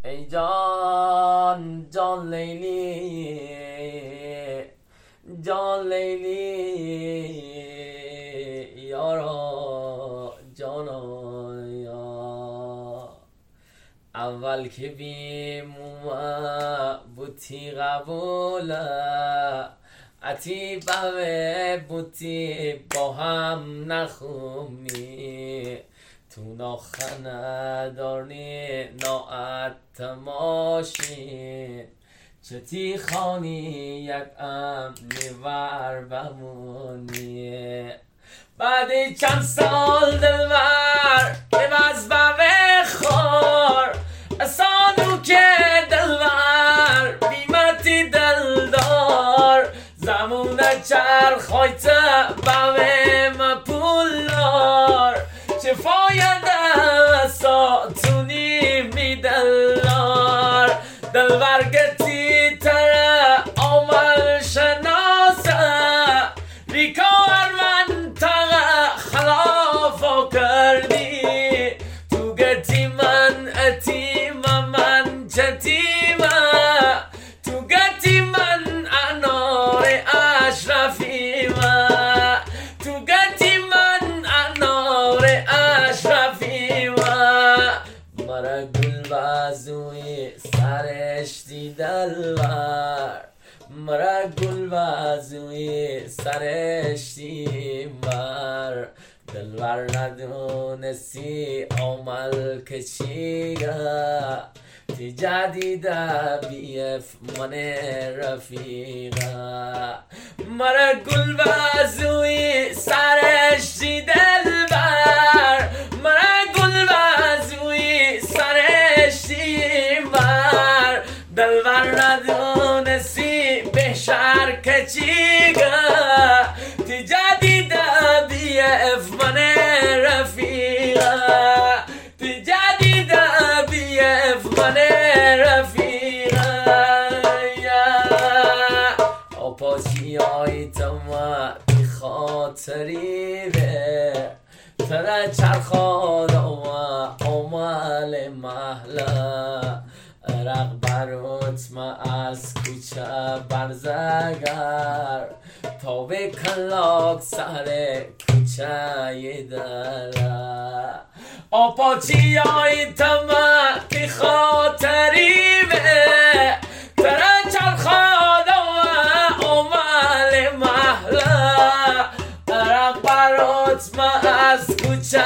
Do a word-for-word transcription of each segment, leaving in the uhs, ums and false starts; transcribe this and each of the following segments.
ای جان جان لیلی جان لیلی یارا جانا یا اول که بیموما بوتی قبوله اتی بوه بوتی با هم نخومی تو ناخنه دارنی ناعت تماشین چتی خانی یک امنی ور بمونی بعد چند سال دلور عوض بوه خور اسانو که دلور بیمتی دلدار زمونه چرخ هایته بوه مپولار چه فایده ساتونی می دلار دلور گتی تره عمل شناسه ریکار منطقه خلافا کردی تو گتی من اتیم من چتیمه تو گتی من انار اشرفیمه تو گتی من انار اشرفیمه مرا گل بازوی سرش دی دلور مرا گل بازوی سرش دی بر دلور ندونستی عمل که چیگه تی جدیده بیف من رفیقه مرا گل بازوی سرش دی دلور مرا گل بازوی سرش دی بر دلور ندونستی بهشر که چیگه تی جدیده بیف من رفیقه تی جدیده بیف من رفیقه آپاسی های تما بی خاطری به تره چرخاد آما عمل محله عرق بروت ما از کوچه برزگر تا به کلاک سر کوچه دره آپاچی های تما بی خاطری به تره چرخاد و عمل محله عرق بروت ما از کوچه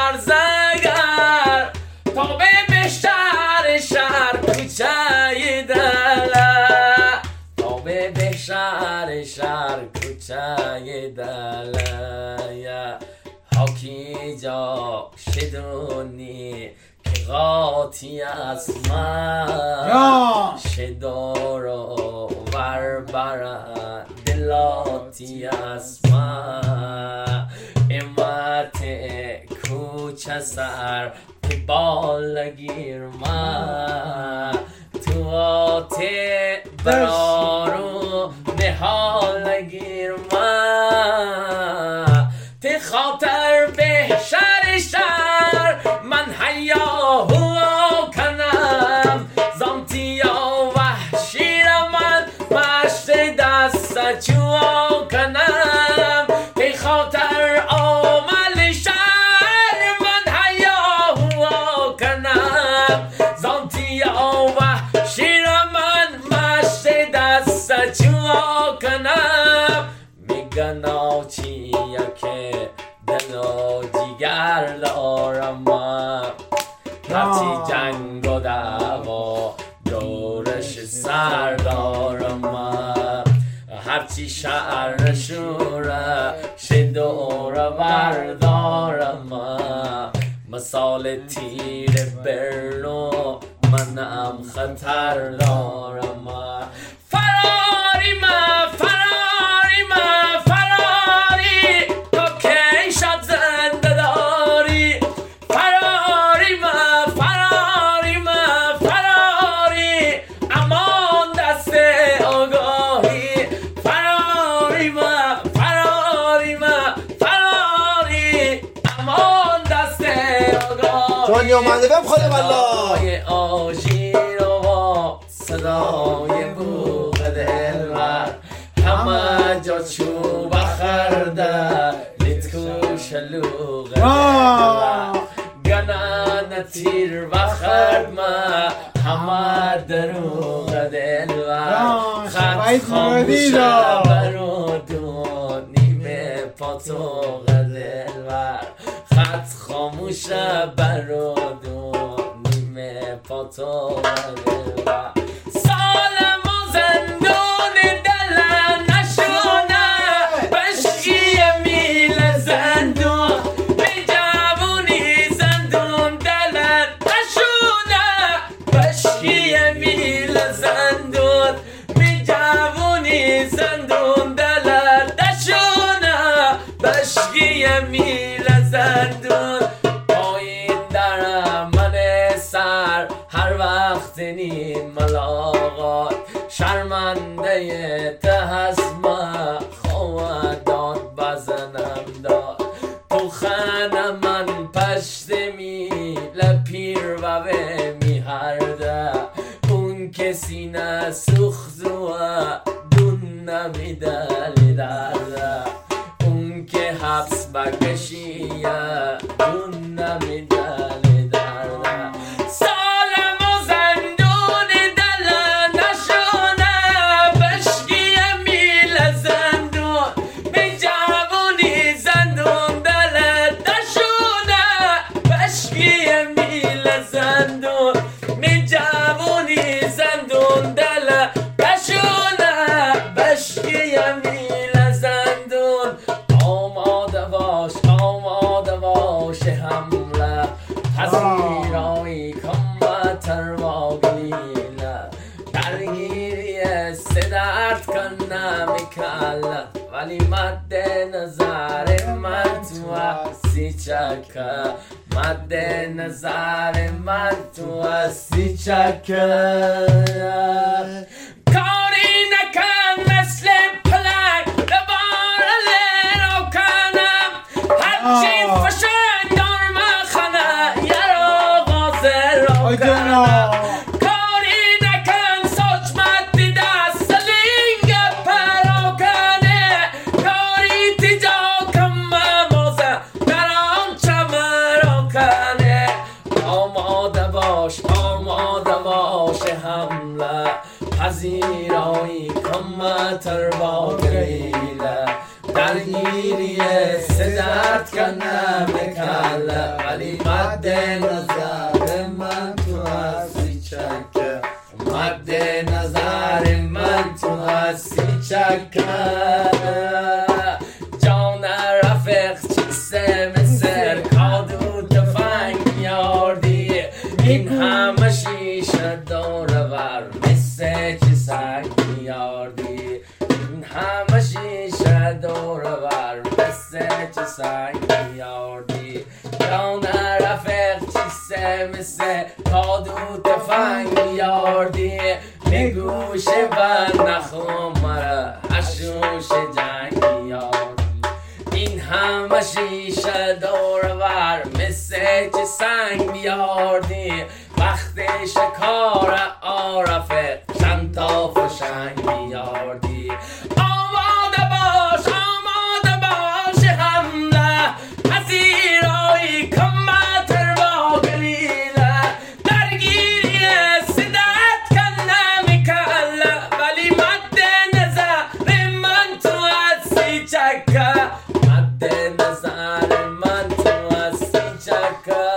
برزگر تا به بشتر شهر کوچه دله تا به بشتر شهر کوچه دله حاکی جا شدونی که غاطی از من شدارو ور برن دلاتی از من امت کوچه سر بالگیر من تو آته برارو نهالگیر من تی خاطر به شر شر من حیا هوا کنم زامتیا وحشی را من مشت دست چوا کنم تی خاطر آمل شر من حیا هوا کنم زامتیا وحشی را من مشت دست چوا کنم میگن آچی که دل و جیگر دارم هرچی جنگ و دعوا دورش سر دارم هرچی شعر شوره شدور بردارم مثال تیر برلو منم خطر دارم فراری ما فراری ما فراری تا کی شب زنده داری فراری ما فراری ما فراری امان دست آگاهی فراری ما فراری ما فراری امان دست آگاهی جانی آمده بم خاله والله آجی صدای بوق دلبر همه جا چوب خرده لیتکو شلوغ دلبر گنان تیر بخرد ما همه دروغ دلبر خط خاموشه برودون نیمه پاتوق دلبر خط خاموشه برودون نیمه پاتوق دلبر سالم و زندون دل نشونه بشکی میل زندون بی جوونی زندون دل نشونه بشکی میل زندون بی جوونی زندون دل نشونه بشکی میل زندون پایین در من سر هر وقت نیم ملاقات شرمنده ته از ما خواه داد بزنم داد تو خانه من پشت میل پیر و به میهرده اون کسی نه سخت و دون نمیدلی درده اون که حبس بکشیه دون نمیدلی درده سالم و زندون دل نشونه بشکی میل زندون بی جوونی زندون دل نشونه بشکی میل زندون بی جوونی زندون دل نشونه بشکی میل زندون آماده باش آماده باش حمله پذیرایی کمتر با گلیله درگیری صدرت کن نمیکله ولی مد نظر من تو هستی چکه مد نظر من تو هستی چکه کاری نکن مثل پلنگ دوبار لرو کنم هرچی فشن دار مخنه یه رو غازه رو کنم کاری نکن سوچمت دست لینگ پراکنه کاری تیجا کم موزه دران چمرو کنه آماده باش آماده باش حمله پذیرایی کمتر با گریله درگیری صدرت کنه بکله ولی مد نظر من تو هستی چکه مد نظر من تو هستی چکه جان رفیق چیسته مثل کادو تفنگ یاردی این همه شیشه دور بر مثل چی سنگ یاردی این همه شیشه دور بر مثل چی سنگ یاردی جان رفیق چیسته مثل کادو تفنگ یاردی نگوش بر نخون مرا حشوش جنگ یاردی این همه شیشه دور بر مثل چه سنگ بیاردی وقت شکار عارفه چند تا فشنگ بیاردی آماده باش آماده باش حمله پذیرایی کمتر با گلیله درگیری صدت کن نمیکله ولی مد نظر من تو هستی چکه مد نظر من تو هستی چکه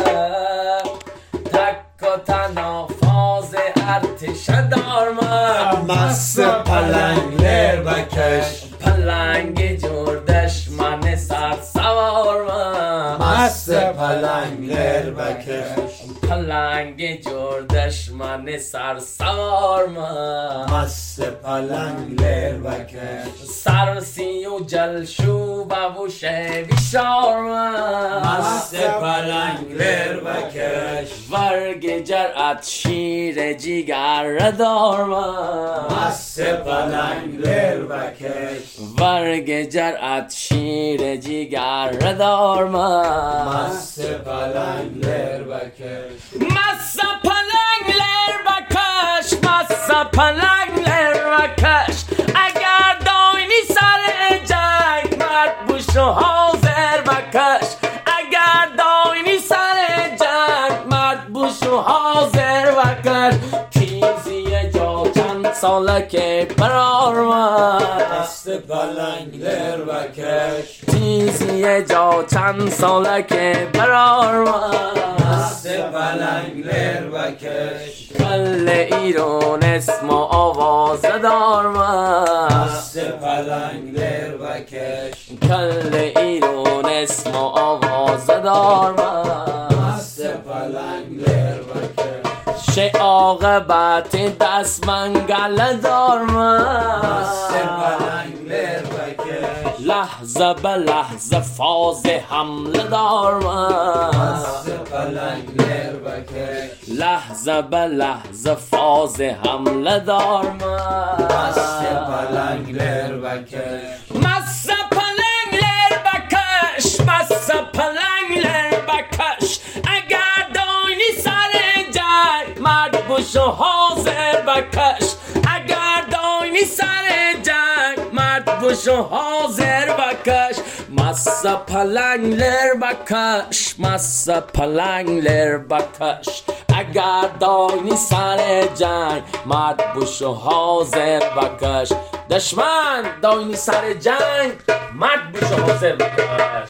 تک و تنها فاز ارتش دارم مست پلنگ لر بکش پلنگ جردش من سر سوار مست پلنگ لر بکش پلنگ جردش من سر سوار مست پلنگ لر بکش سرسی و جلشو ببوشه بیشار مست پلنگ لر بکش ورگ جرأت شیر جیگر دار مست پلنگ لر بکش ورگ جرأت شیر جیگر دار مست پلنگ لر بکش مست پلنگ لر بکش مست پلنگ لر و کش اگر داینی سر جنگ مرد بوش و حاضر و کش اگر داینی سر جنگ مرد بوش و حاضر و کش تیزی جا چند ساله که برار من مست پلنگ لر و کش تیزی جا چند ساله که برار من مست پلنگ لر و کش کل ایران اسم و آواز دار من مست پلنگ لر و کش کل ایران اسم و آواز دار من مست پلنگ لر و کش شه عاقبت دست منگل دار مست من پلنگ لر و کش لحظه به لحظه فاز حمله دار من مست پلنگ لر و کش لحظه به لحظه فاز حمله دار من مست پلنگ لر و کش مست پلنگ لر بکش مست پلنگ لر بکش اگر داینی سر جنگ مرد بوش و حاضر بکش اگر داینی سر جنگ مرد بوش و حاضر بکش مست پلنگ لر بکش مست پلنگ لر بکش اگر داینی سر جنگ مرد بوش و حاضر بکش دشمن داینی سر جنگ مرد بوش و حاضر بکش